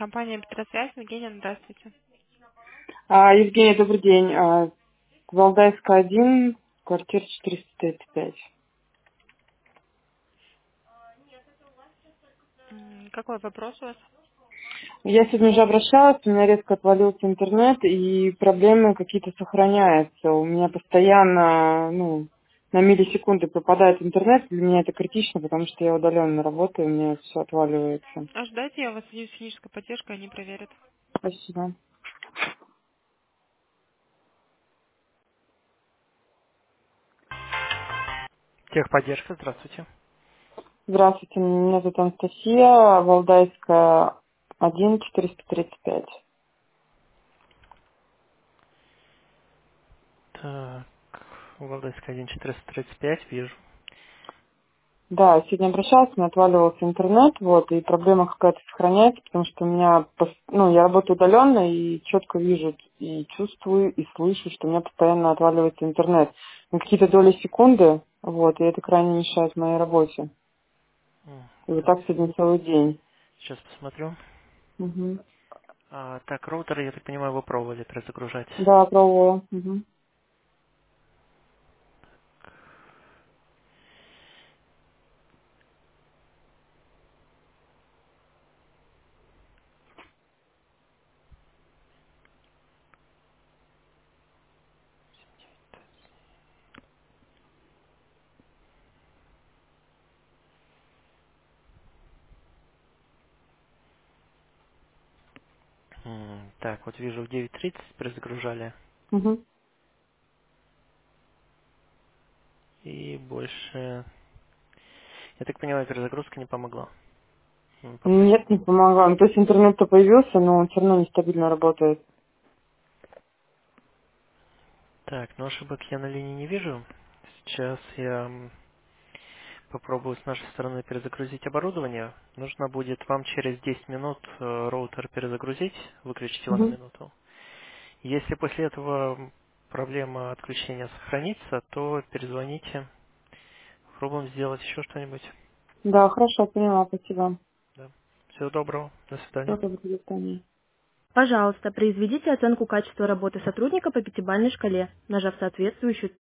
Компания Петросвязь. Евгения, здравствуйте. Евгений, добрый день. Валдайская, 1, квартира 435. Какой вопрос у вас? Я сегодня уже обращалась, у меня резко отвалился интернет, и проблемы какие-то сохраняются. У меня постоянно, на миллисекунды пропадает интернет. Для меня это критично, потому что я удаленно работаю, у меня все отваливается. Ожидайте, я вас свяжусь с технической поддержкой, они проверят. Спасибо. Техподдержка, здравствуйте. Здравствуйте, меня зовут Анастасия, Валдайская, 1, 435. Так, Валдайская 1435, вижу. Да, сегодня обращалась, у меня отваливался интернет, вот, и проблема какая-то сохраняется, потому что у меня, я работаю удаленно и четко вижу, и чувствую, и слышу, что у меня постоянно отваливается интернет. На какие-то доли секунды, вот, и это крайне мешает моей работе. И вот Так, так сегодня целый день. сейчас посмотрю. Мгм. Так, роутер, я так понимаю, вы пробовали перезагружать. Да, пробовала. Мгм. Так, вот вижу в 9:30 перезагружали, Мгм. и больше, я так понимаю, перезагрузка не помогла. Нет, не помогла. Ну, то есть интернет-то появился, но он все равно нестабильно работает. Так, но ошибок я на линии не вижу. Сейчас я попробую с нашей стороны перезагрузить оборудование. Нужно будет вам через 10 минут роутер перезагрузить, выключить его на Мгм. минуту. Если после этого проблема отключения сохранится, то перезвоните, попробуем сделать еще что-нибудь. Да, хорошо, поняла, спасибо. Да. Всего доброго, до свидания. Всего доброго, до свидания. Пожалуйста, произведите оценку качества работы сотрудника по пятибалльной шкале, нажав соответствующую